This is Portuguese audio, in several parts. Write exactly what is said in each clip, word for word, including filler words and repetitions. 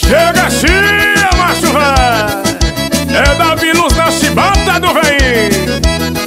Chega sim, macho véi, é Davi Luz na chibata do véi.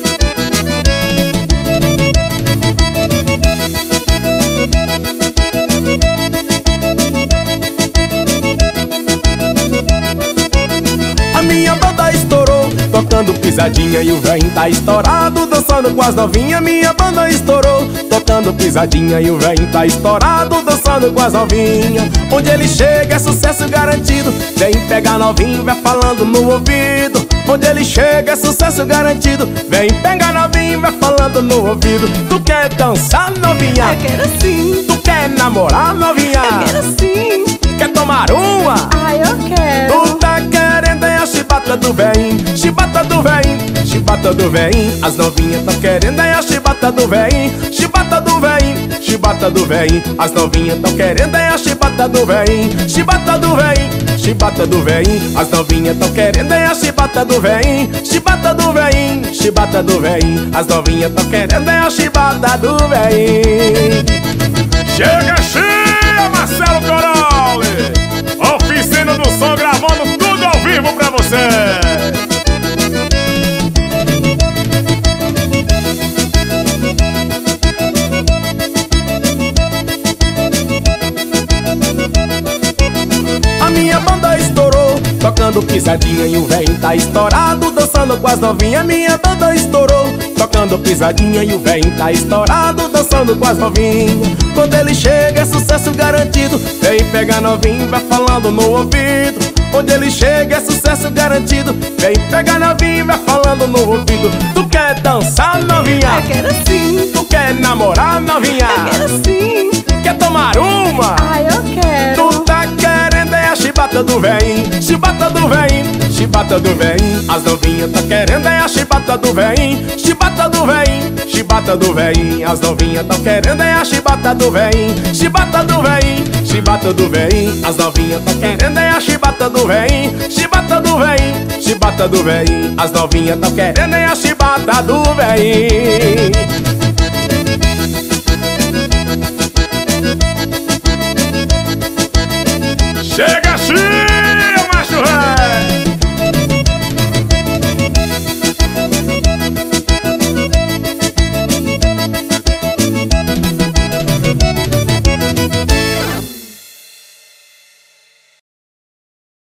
A minha banda estourou, tocando pisadinha e o véio tá estourado, dançando com as novinhas. Minha banda estourou, tocando pisadinha e o véio tá estourado, dançando com as novinhas. Onde ele chega é sucesso garantido, vem pegar novinho, vai falando no ouvido. Onde ele chega é sucesso garantido, vem pegar novinho, vai falando no ouvido. Tu quer dançar, novinha? Eu quero sim. Tu quer namorar, novinha? Eu quero sim. Quer tomar uma? Ai, eu quero. Tu tá querendo é a chibata do véim, chibata do véim, chibata do véim. As novinhas tão querendo é a chibata do véim, chibata do véim, chibata do véim. As novinhas tão querendo é a chibata do véim, chibata do véim, chibata do véim. As novinhas tão querendo é a chibata do véim, chibata do véim, chibata do véim. As novinhas tão querendo é a chibata do véim. Chega sim, Marcelo Corole, oficina do som, gravando tudo ao vivo pra você. A minha banda estourou, tocando pisadinha e o véio tá estourado, dançando com as novinhas. Minha banda estourou, tocando pisadinha e o véio tá estourado, dançando com as novinhas. Quando ele chega é sucesso garantido, vem pegar novinho, vai falando no ouvido. Onde ele chega é sucesso garantido, vem pegar novinho, vai falando no ouvido. Tu quer dançar, novinha? Eu quero sim. Tu quer namorar, novinha? Eu quero sim. Quer tomar uma? Ai, eu quero. Tu tá querendo é a chibata do véim, chibata do véim, chibata do véim. As novinhas tá querendo é a chibata do véim, chibata do véim, chibata do véim. As novinhas tão querendo é a chibata do véim, chibata do véim, chibata do véim. As novinhas tão querendo é a chibata do véim, chibata do véim, chibata do véim. As novinhas tão querendo é a chibata do véim.